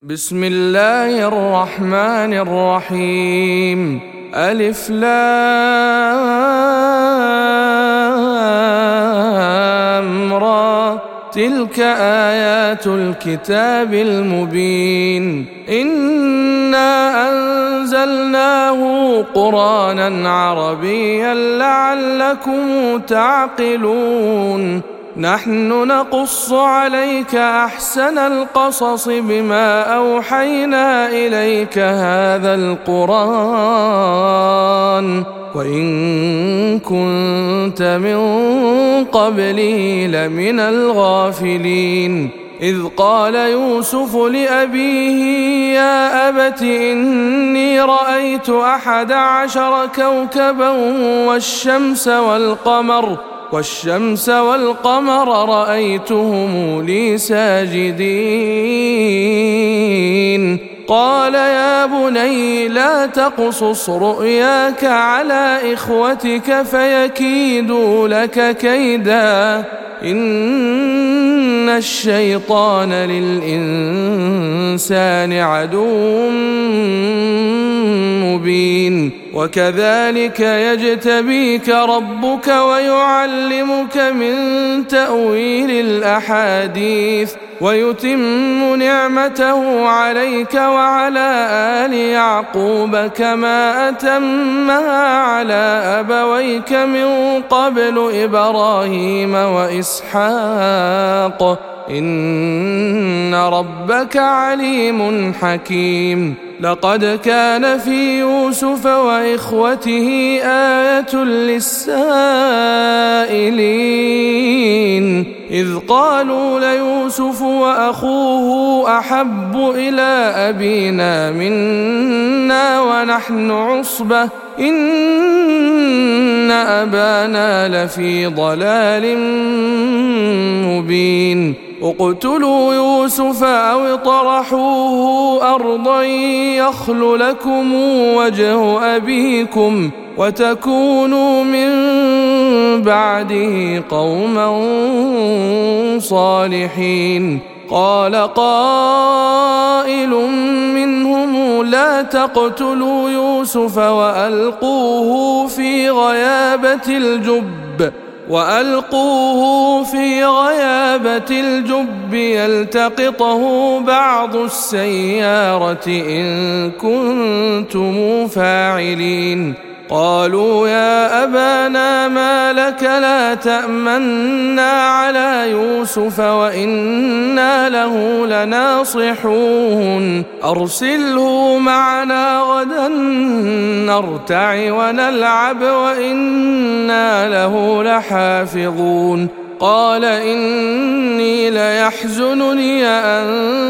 بسم الله الرحمن الرحيم. ألف لام را، تلك آيات الكتاب المبين. إنا أنزلناه قرآنا عربيا لعلكم تعقلون. نحن نقص عليك أحسن القصص بما أوحينا إليك هذا القرآن وإن كنت من قبله لمن الغافلين. إذ قال يوسف لأبيه يا أبت إني رأيت 11 كوكبا والشمس والقمر رأيتهم لي ساجدين. قال يا بني لا تقصص رؤياك على إخوتك فيكيدوا لك كيدا، إن الشيطان للإنسان عدو مبين. وكذلك يجتبيك ربك ويعلمك من تأويل الأحاديث ويتم نعمته عليك وعلى آل يعقوب كما أتمها على أبويك من قبل إبراهيم وإسحاق، إن ربك عليم حكيم. لقد كان في يوسف وإخوته آية للسائلين إذ قالوا ليوسف وأخوه أحب إلى أبينا منا ونحن عصبة إن أبانا لفي ضلال مبين. اقتلوا يوسف أو اطرحوه أرضا يخل لكم وجه أبيكم وتكونوا من بعده قوما صالحين. قال قائل منهم لا تقتلوا يوسف وألقوه في غيابة الجب يلتقطه بعض السيارة إن كنتم فاعلين. قالوا يا أبانا ما لك لا تأمنا على يوسف وإنا له لناصحون أرسله معنا غدا نرتع ونلعب وإنا له لحافظون. قال إني ليحزنني أن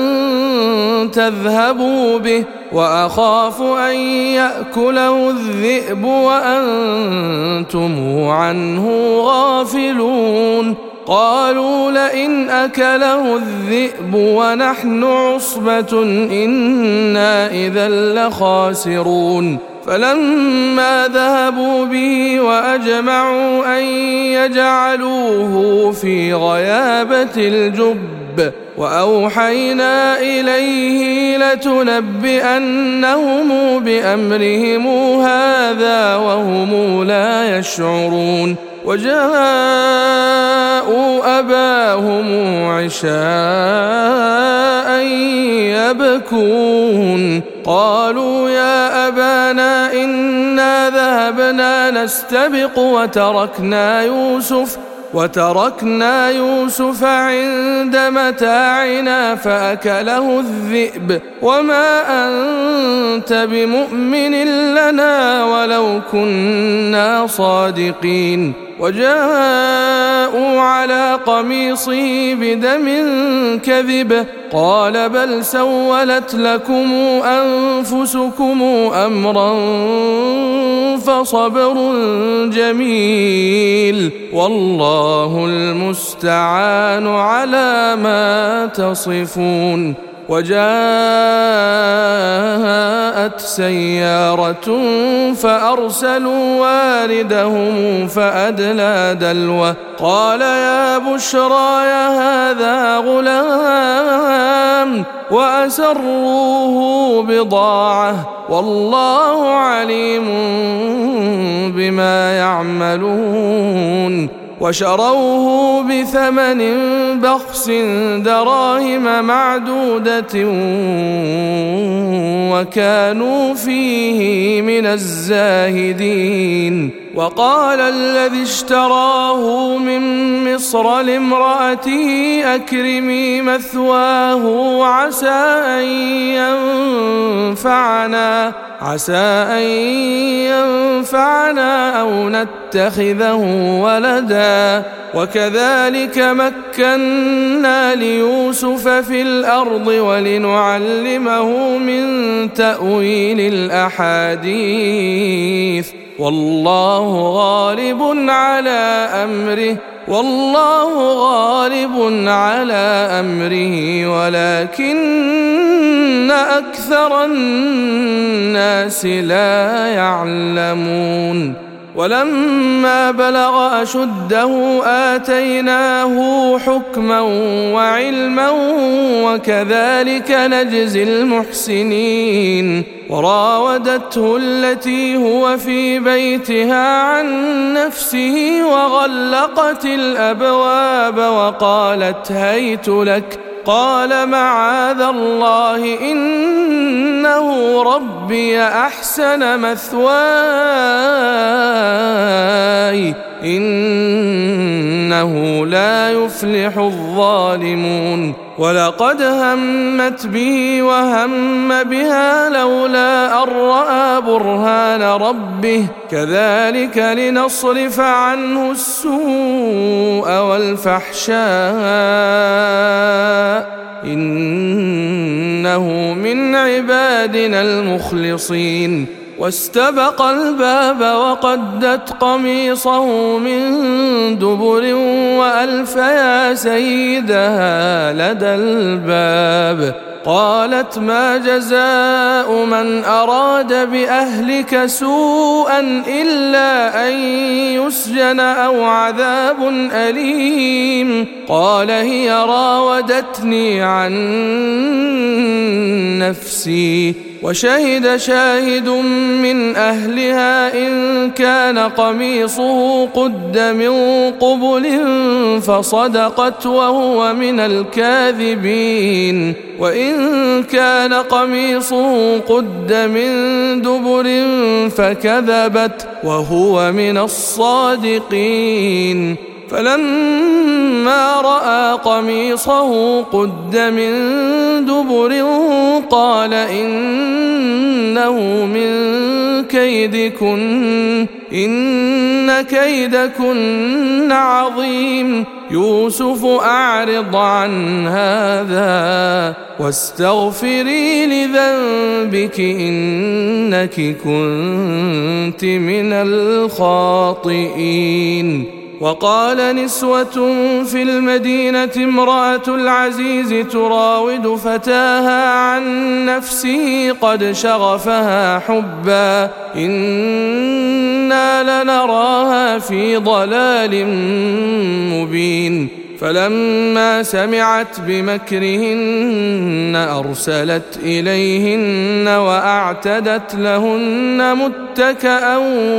تذهبوا به وأخاف أن يأكله الذئب وأنتم عنه غافلون. قالوا لئن أكله الذئب ونحن عصبة إنا إذا لخاسرون. فلما ذهبوا به وأجمعوا أن يجعلوه في غيابة الجب وأوحينا إليه لتنبئنهم بأمرهم هذا وهم لا يشعرون. وجاءوا أباهم عشاء يبكون. قالوا يا أبانا إنا ذهبنا نستبق وتركنا يوسف عند متاعنا فأكله الذئب وما أنت بمؤمن لنا ولو كنا صادقين. وجاءوا على قميصه بدم كذب قال بل سولت لكم أنفسكم أمرا فصبر جميل والله المستعان على ما تصفون. وجاء جاءت سيارة فأرسلوا واردهم فأدلى دلوه قال يا بشرى هذا غلام وأسروه بضاعة والله عليم بما يعملون وشروه بثمن بخس دراهم معدودة وكانوا فيه من الزاهدين وقال الذي اشتراه من مصر لامرأته أكرمي مثواه عسى أن ينفعنا أو نتخذه ولدا وكذلك مكنا ليوسف في الأرض ولنعلمه من تأويل الأحاديث والله غالب على أمره ولكن أكثر الناس لا يعلمون ولما بلغ أشده آتيناه حكما وعلما وكذلك نجزي المحسنين وراودته التي هو في بيتها عن نفسه وغلقت الأبواب وقالت هيت لك قال معاذ الله إنه ربي أحسن مثواي إنه لا يفلح الظالمون ولقد همت به وهم بها لولا أن رأى برهان ربه كذلك لنصرف عنه السوء والفحشاء إنه من عبادنا المخلصين واستبق الباب وقدت قميصه من دبر وألف يا سيدها لدى الباب قالت ما جزاء من أراد بأهلك سوءا إلا أن يسجن أو عذاب أليم قال هي راودتني عن نفسي وشهد شاهد من أهلها إن كان قميصه قد من قبل فصدقت وهو من الكاذبين وإن كان قميصه قد من دبر فكذبت وهو من الصادقين فلما رأى قميصه قد من دبر قال إنه من كيدكن إن كيدكن عظيم يوسف أعرض عن هذا واستغفري لذنبك إنك كنت من الخاطئين وقال نسوة في المدينة امرأة العزيز تراود فتاها عن نفسه قد شغفها حبا إنا لنراها في ضلال مبين فلما سمعت بمكرهن أرسلت إليهن وأعتدت لهن متكأ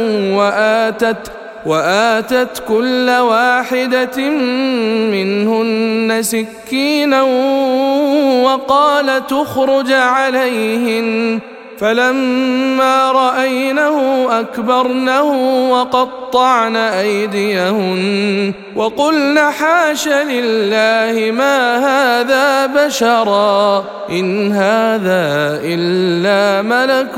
وآتت كل واحدة منهن سكينا وقال تخرج عليهن فلما رأينه أكبرنه وقطعن أيديهن وقلن حاش لله ما هذا بشرا إن هذا إلا ملك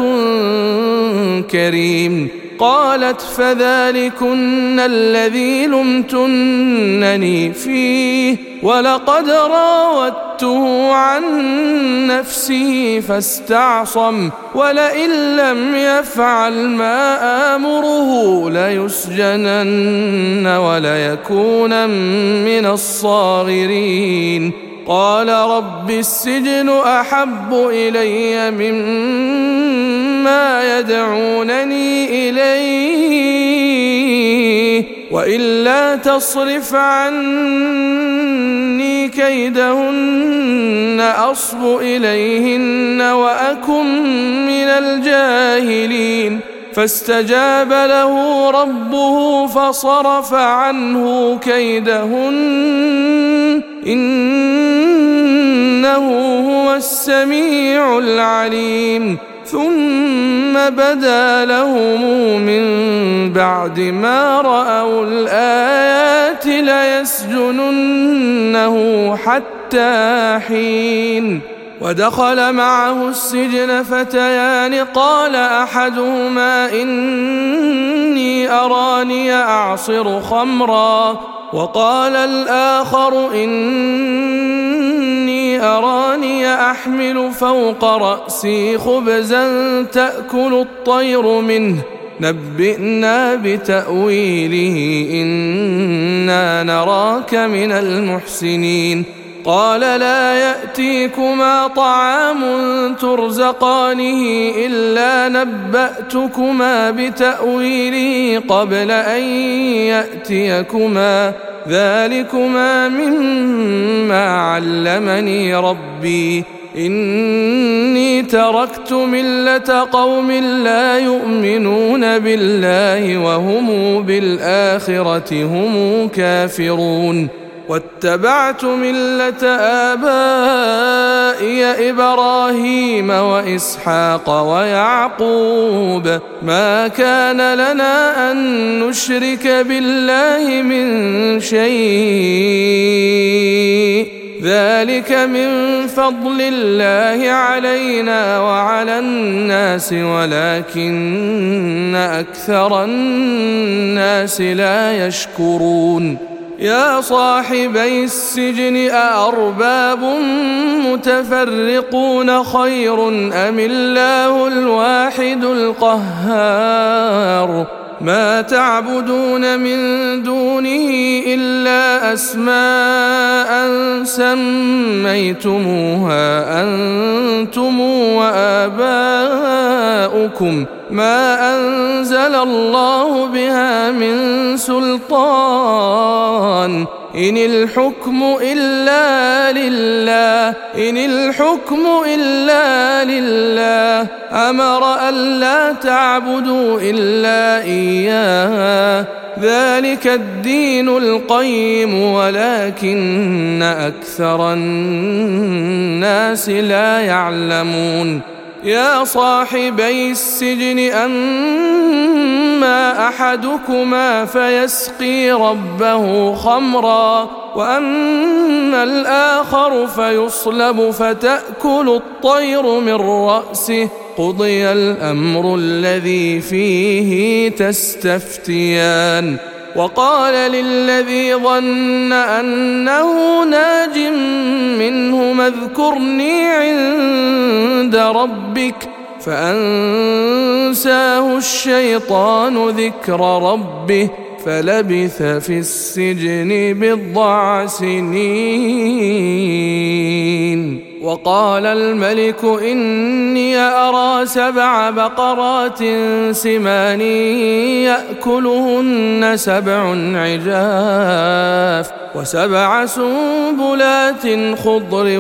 كريم قالت فذلكن الذي لمتنني فيه ولقد راودته عن نفسه فاستعصم ولئن لم يفعل ما آمره ليسجنن وليكون من الصاغرين قال رب السجن أحب إلي مما يدعونني إليه وإلا تصرف عني كيدهن أصب إليهن وأكن من الجاهلين فاستجاب له ربه فصرف عنه كيدهن إنه هو السميع العليم ثم بدا لهم من بعد ما رأوا الآيات ليسجننه حتى حين ودخل معه السجن فتيان قال أحدهما إني أراني أعصر خمرا وقال الآخر إني أراني أحمل فوق رأسي خبزا تأكل الطير منه نبئنا بتأويله إنا نراك من المحسنين قال لا يأتيكما طعام ترزقانه إلا نبأتكما بتأويله قبل أن يأتيكما ذلكما مما علمني ربي إني تركت ملة قوم لا يؤمنون بالله وهم بالآخرة هم كافرون واتبعت ملة آبائي إبراهيم وإسحاق ويعقوب ما كان لنا أن نشرك بالله من شيء ذلك من فضل الله علينا وعلى الناس ولكن أكثر الناس لا يشكرون يا صاحبي السجن أأرباب متفرقون خير أم الله الواحد القهار ما تعبدون من دونه إلا أسماء سميتموها أنتم وآباؤكم ما أنزل الله بها من سلطان إن الحكم إلا لله أمر ألا تعبدوا إلا إياه ذلك الدين القيم ولكن أكثر الناس لا يعلمون يا صاحبي السجن أما أحدكما فيسقي ربه خمرا وأما الآخر فيصلب فتأكل الطير من رأسه قضي الأمر الذي فيه تستفتيان وقال للذي ظن أنه ناج منهما اذكرني عند ربك فأنساه الشيطان ذكر ربه فلبث في السجن بضع سنين وقال الملك إني أرى 7 بقرات سمان يأكلهن 7 عجاف و7 سنبلات خضر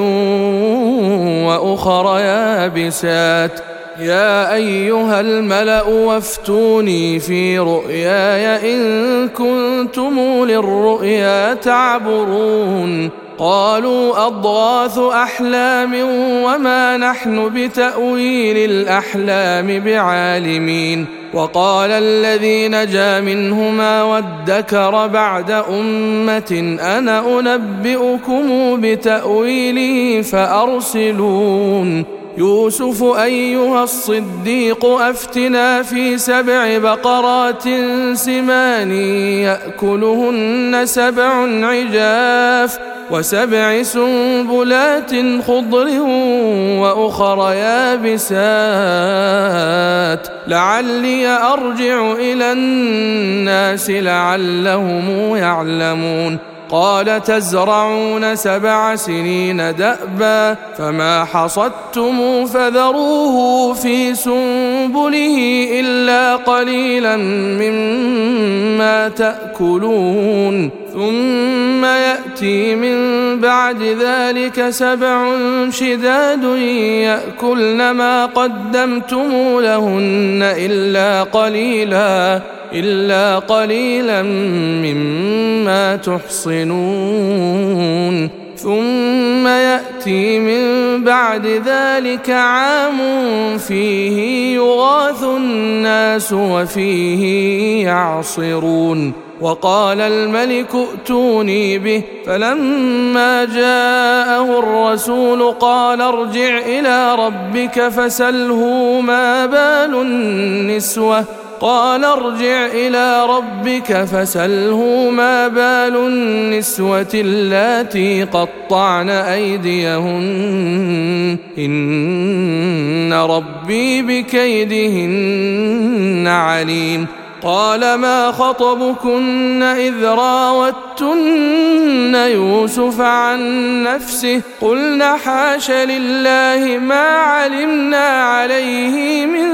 وأخر يابسات يا أيها الملأ وافتوني في رؤياي إن كنتم للرؤيا تعبرون قالوا أضغاث أحلام وما نحن بتأويل الأحلام بعالمين وقال الذي نجا منهما وادكر بعد أمة أنا أنبئكم بتأويله فأرسلون يوسف أيها الصديق أفتنا في 7 بقرات سمان يأكلهن 7 عجاف و7 سنبلات خضر وأخر يابسات لعلي أرجع إلى الناس لعلهم يعلمون قال تزرعون 7 سنين دأبا فما حصدتم فذروه في سنبله إلا قليلا مما تأكلون ثم يأتي من بعد ذلك 7 شداد يأكلن ما قدمتم لهن إلا قليلا مما تحصنون ثم يأتي من بعد ذلك عام فيه يغاث الناس وفيه يعصرون وقال الملك ائتوني به فلما جاءه الرسول قال ارجع إلى ربك فسله ما بال النسوة اللاتي قطعن أيديهن إن ربي بكيدهن عليم قال ما خطبكن إذ راوتن يوسف عن نفسه قلنا حاش لله ما علمنا عليه من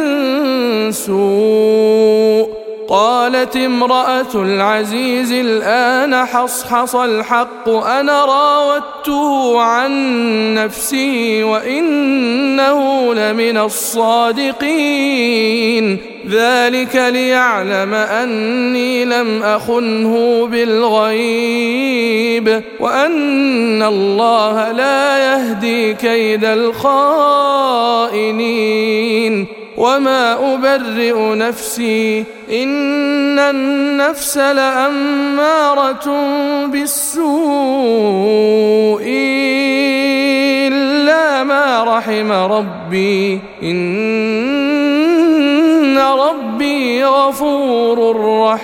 سوء قالت امرأة العزيز الآن حصحص الحق أنا راودته عن نفسه وإنه لمن الصادقين ذلك ليعلم أني لم أخنه بالغيب وأن الله لا يهدي كيد الخائنين وما أبرئ نفسي إن النفس لأمارة بالسوء إلا ما رحم ربي إن ربي غفور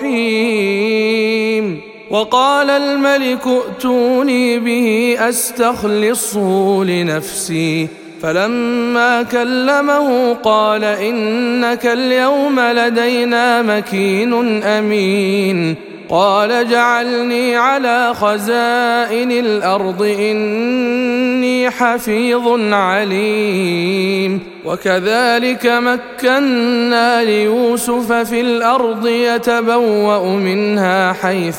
رحيم وقال الملك ائتوني به أستخلصه لنفسي فلما كلمه قال إنك اليوم لدينا مكين أمين قال جعلني على خزائن الأرض إني حفيظ عليم وكذلك مكنا ليوسف في الأرض يتبوأ منها حيث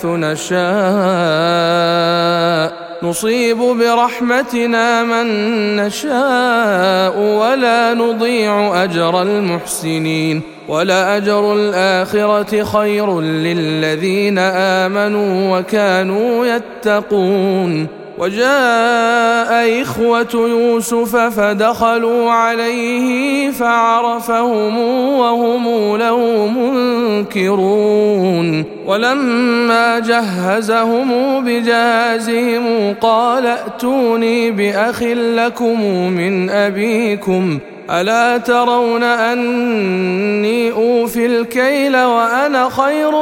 نشاء نصيب برحمتنا من نشاء ولا نضيع أجر المحسنين ولأجر الآخرة خير للذين آمنوا وكانوا يتقون وجاء إخوة يوسف فدخلوا عليه فعرفهم وهم له منكرون ولما جهزهم بجهازهم قال ائتوني بأخ لكم من أبيكم ألا ترون أني أوفي الكيل وأنا خير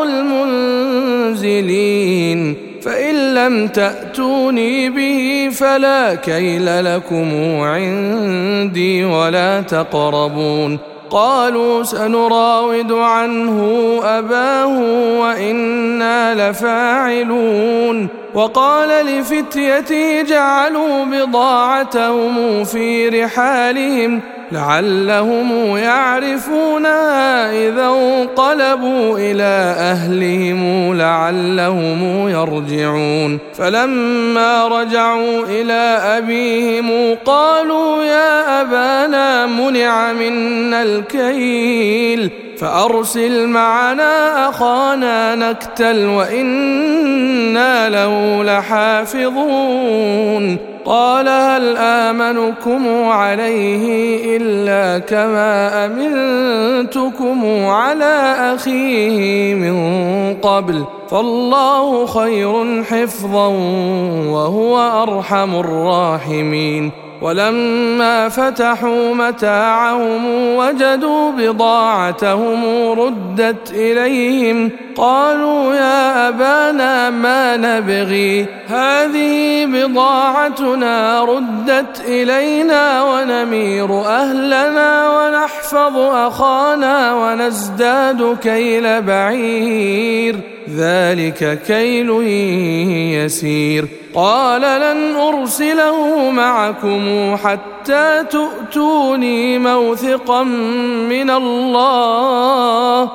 المنزلين فإن لم تأتوني به فلا كيل لكم عندي ولا تقربون قالوا سنراود عنه أباه وإنا لفاعلون وقال لفتيته جعلوا بضاعتهم في رحالهم لعلهم يعرفونها إذا انقلبوا إلى أهلهم لعلهم يرجعون فلما رجعوا إلى أبيهم قالوا يا أبانا منع منا الكيل فأرسل معنا أخانا نكتل وإنا له لحافظون قال هل آمنكم عليه إلا كما أمنتكم على أخيه من قبل فالله خير حفظا وهو أرحم الراحمين ولما فتحوا متاعهم وجدوا بضاعتهم ردت إليهم قالوا يا أبانا ما نبغي هذه بضاعتنا ردت إلينا ونمير أهلنا ونحفظ أخانا ونزداد كيل بعير ذلك كيل يسير. قال لن أرسله معكم حتى تؤتوني موثقا من الله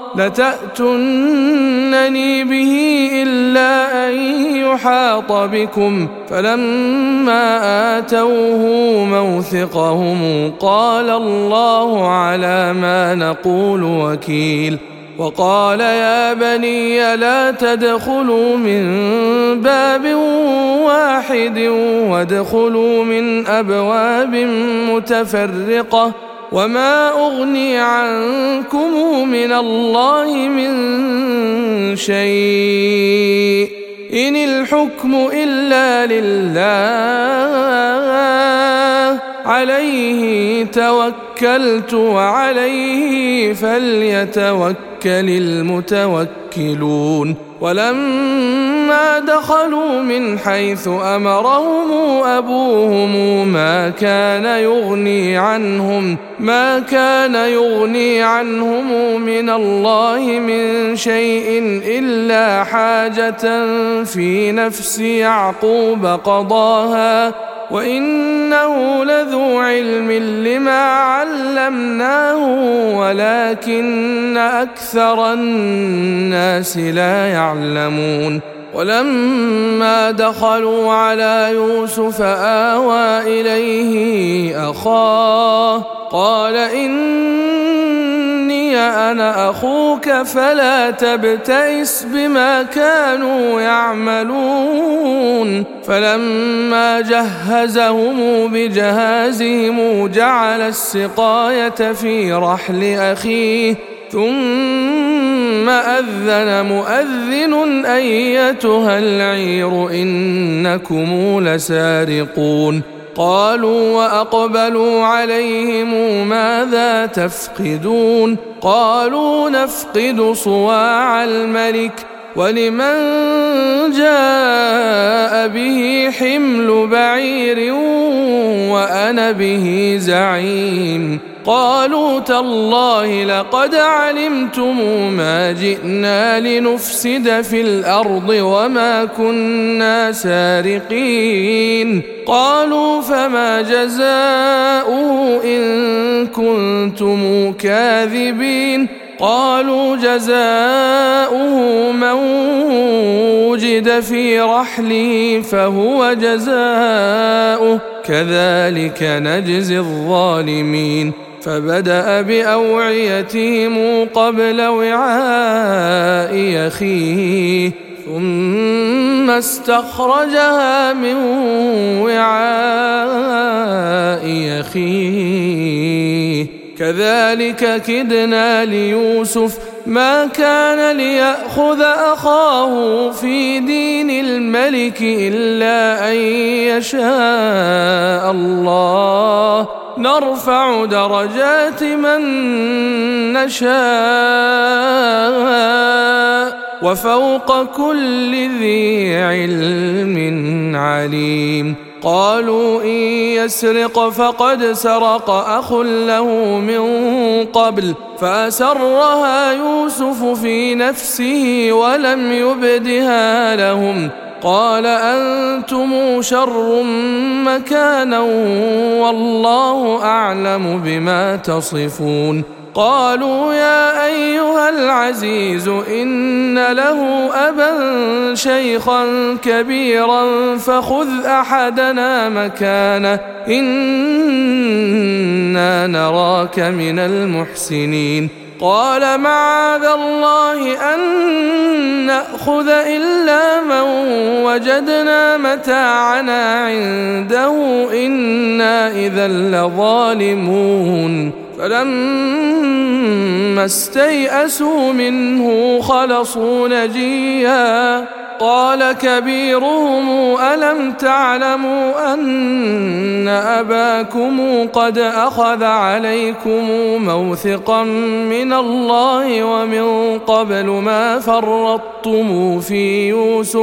لتأتونني به إلا أن يحاط بكم. فلما آتوه موثقهم قال الله على ما نقول وكيل. وقال يا بني لا تدخلوا من باب واحد وادخلوا من أبواب متفرقة وما أغني عنكم من الله من شيء إن الحكم إلا لله عليه توكلت وعليه فليتوكل المتوكلون. ولما دخلوا من حيث أمرهم أبوهم ما كان يغني عنهم من الله من شيء إلا حاجة في نفس يعقوب قضاها وإنه لذو علم لما علمناه ولكن أكثر الناس لا يعلمون. ولما دخلوا على يوسف آوى إليه أخاه قال إني أنا أخوك فلا تبتئس بما كانوا يعملون. فلما جهزهم بجهازهم جعل السقاية في رحل أخيه ثم أذن مؤذن أيتها العير إنكم لسارقون. قالوا وأقبلوا عليهم ماذا تفقدون؟ قالوا نفقد صواع الملك ولمن جاء به حمل بعير وأنا به زعيم. قالوا تالله لقد علمتم ما جئنا لنفسد في الأرض وما كنا سارقين. قالوا فما جزاؤه إن كنتم كاذبين؟ قالوا جزاؤه من وجد في رحله فهو جزاؤه كذلك نجزي الظالمين. فبدأ بأوعيتهم قبل وعاء أخيه ثم استخرجها من وعاء أخيه كذلك كدنا ليوسف ما كان ليأخذ أخاه في دين الملك إلا أن يشاء الله نرفع درجات من نشاء وفوق كل ذي علم عليم. قالوا إن يسرق فقد سرق أخ له من قبل فأسرها يوسف في نفسه ولم يبدها لهم. قال أنتم شر مكانا والله أعلم بما تصفون. قالوا يا أيها العزيز إن له أبا شيخا كبيرا فخذ أحدنا مكانه إنا نراك من المحسنين. قال معاذ الله أن نأخذ إلا من وجدنا متاعنا عنده إنا إذا لظالمون. فلما استيئسوا منه خلصوا نجيا. قال كبيرهم ألم تعلموا أن أباكم قد أخذ عليكم موثقا من الله ومن قبل ما فرطتم في يوسف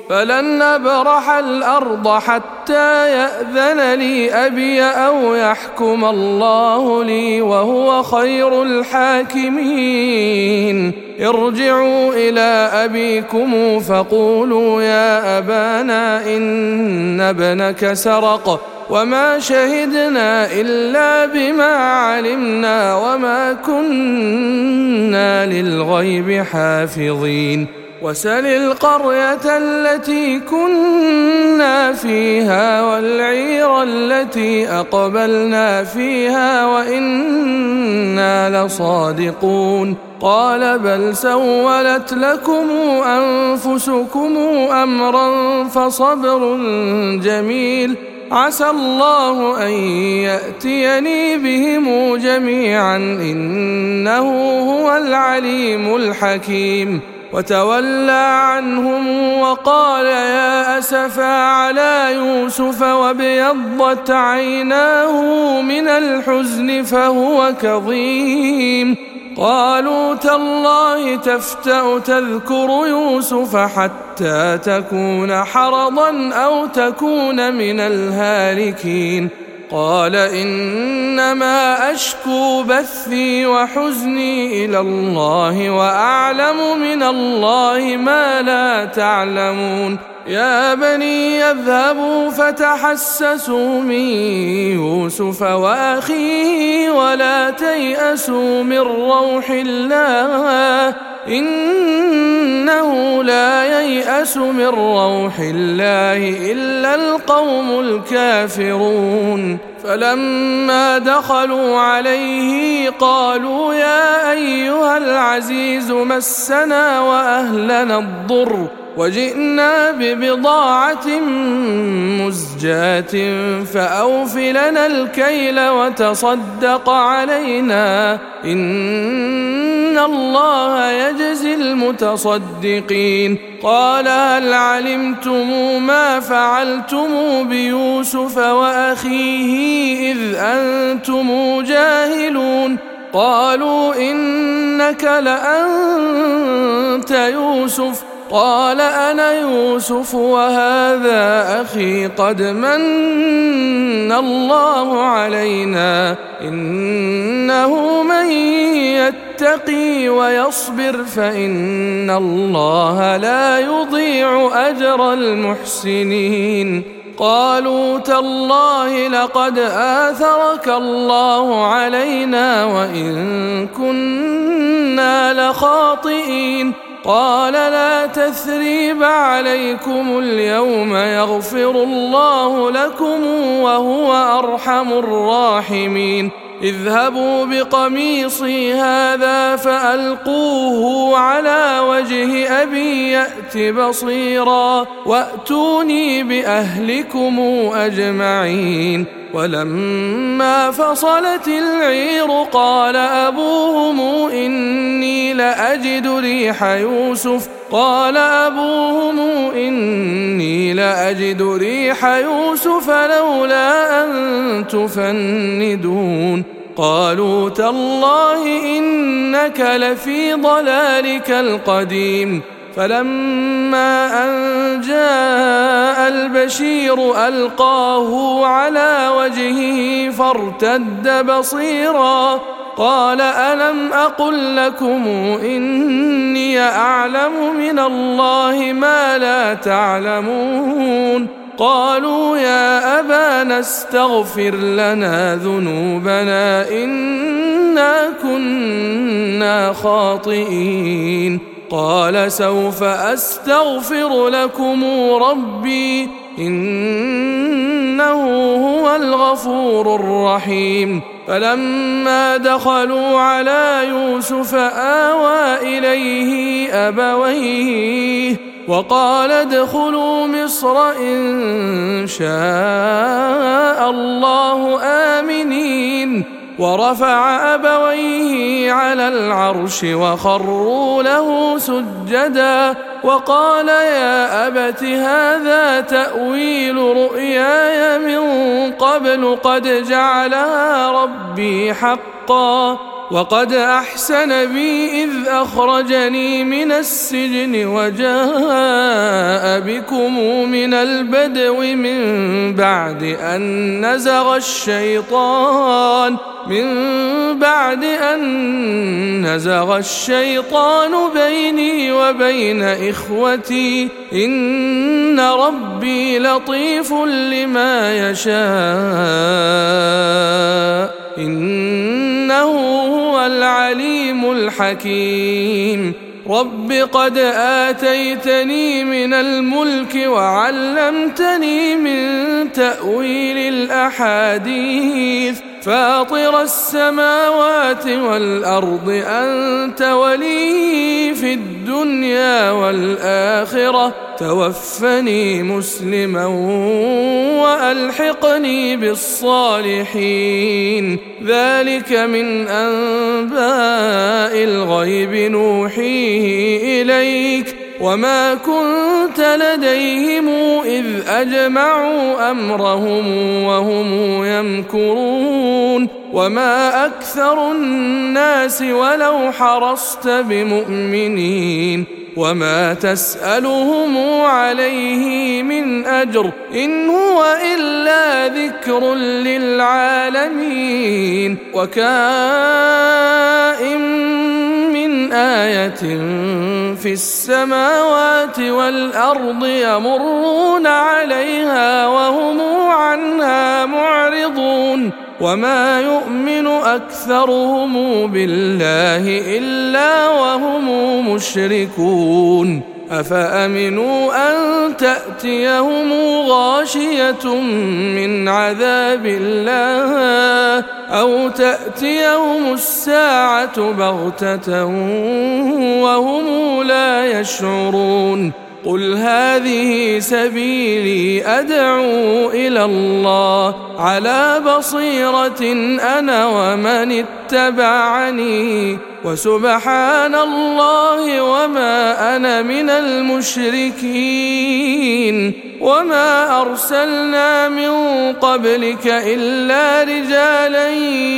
فلن أبرح الأرض حتى يأذن لي أبي أو يحكم الله لي وهو خير الحاكمين. ارجعوا إلى أبيكم فقولوا يا أبانا إن ابنك سرق وما شهدنا إلا بما علمنا وما كنا للغيب حافظين. وسل القرية التي كنا فيها والعير التي أقبلنا فيها وإنا لصادقون. قال بل سولت لكم أنفسكم أمرا فصبر جميل عسى الله أن يأتيني بهم جميعا إنه هو العليم الحكيم. وتولى عنهم وقال يا أسفا على يوسف وابيضت عيناه من الحزن فهو كظيم. قالوا تالله تفتأ تذكر يوسف حتى تكون حرضا أو تكون من الهالكين. قال إنما أشكو بثي وحزني إلى الله وأعلم من الله ما لا تعلمون. يا بني يذهبوا فتحسسوا من يوسف وأخيه ولا تيأسوا من روح الله إنه لا ييأس من روح الله إلا القوم الكافرون. فلما دخلوا عليه قالوا يا أيها العزيز مسنا وأهلنا الضر وجئنا ببضاعة مزجاة فأوف لنا الكيل وتصدق علينا إن الله يجزي المتصدقين. قال هل علمتم ما فعلتم بيوسف وأخيه إذ أنتم جاهلون؟ قالوا إنك لأنت يوسف. قال أنا يوسف وهذا أخي قد من الله علينا إنه من يتقي ويصبر فإن الله لا يضيع أجر المحسنين. قالوا تالله لقد آثرك الله علينا وإن كنا لخاطئين. قال لا تثريب عليكم اليوم يغفر الله لكم وهو أرحم الراحمين. اذهبوا بقميصي هذا فألقوه على وجه أبي يأت بصيرا وأتوني بأهلكم أجمعين. ولما فصلت العير قال أبوهم إني لأجد ريح يوسف لولا أن تفندون. قالوا تالله إنك لفي ضلالك القديم. فلما أن جاء البشير ألقاه على وجهه فارتد بصيرا قال ألم أقل لكم إني أعلم من الله ما لا تعلمون. قالوا يا أبانا استغفر لنا ذنوبنا إنا كنا خاطئين. قال سوف أستغفر لكم ربي إنه هو الغفور الرحيم. فلما دخلوا على يوسف آوى إليه أبويه وقال ادخلوا مصر إن شاء الله آمنين. ورفع أبويه على العرش وخروا له سجدا وقال يا أبت هذا تأويل رؤياي من قبل قد جعلها ربي حقا وقد أحسن بي إذ أخرجني من السجن وجاء بكم من البدو من بعد أن نزغ الشيطان بيني وبين إخوتي إن ربي لطيف لما يشاء إنه هو العليم الحكيم رب قد آتيتني من الملك وعلمتني من تأويل الأحاديث فاطر السماوات والأرض أنت ولي في الدنيا والآخرة توفني مسلما وألحقني بالصالحين ذلك من أنباء الغيب نوحيه إليك وما كنت لديهم إذ أجمعوا أمرهم وهم يمكرون وما أكثر الناس ولو حرصت بمؤمنين وما تسألهم عليه من أجر إن هو إلا ذكر للعالمين وكائن من آية في السماوات والأرض يمرون عليها وهم عنها معرضون وما يؤمن أكثرهم بالله إلا وهم مشركون أفأمنوا أن تأتيهم غاشية من عذاب الله أو تأتيهم الساعة بغتة وهم لا يشعرون قل هذه سبيلي أدعو إلى الله على بصيرة أنا ومن اتبعني وسبحان الله وما أنا من المشركين وما أرسلنا من قبلك إلا رجالا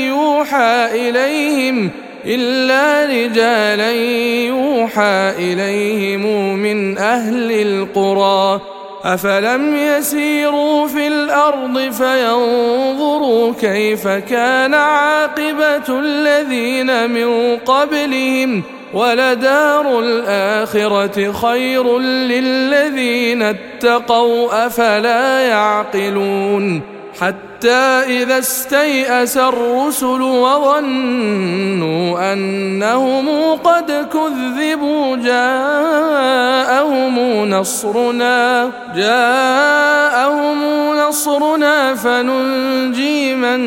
يوحى إليهم من أهل القرى أفلم يسيروا في الأرض فينظروا كيف كان عاقبة الذين من قبلهم ولدار الآخرة خير للذين اتقوا أفلا يعقلون حتى إذا استيأس الرسل وظنوا أنهم قد كذبوا جاءهم نصرنا فننجي من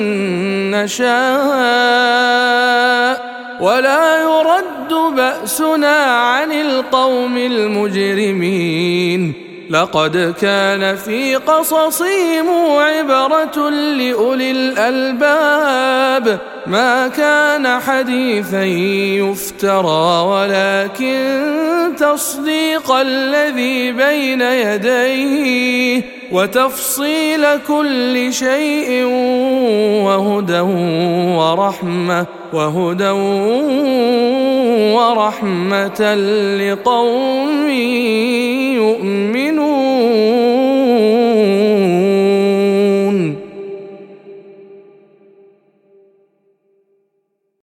نشاء ولا يرد بأسنا عن القوم المجرمين لقد كان في قصصهم عبرة لأولي الألباب ما كان حديثا يفترى ولكن تصديق الذي بين يديه وتفصيل كل شيء وهدى ورحمة لقوم يؤمنون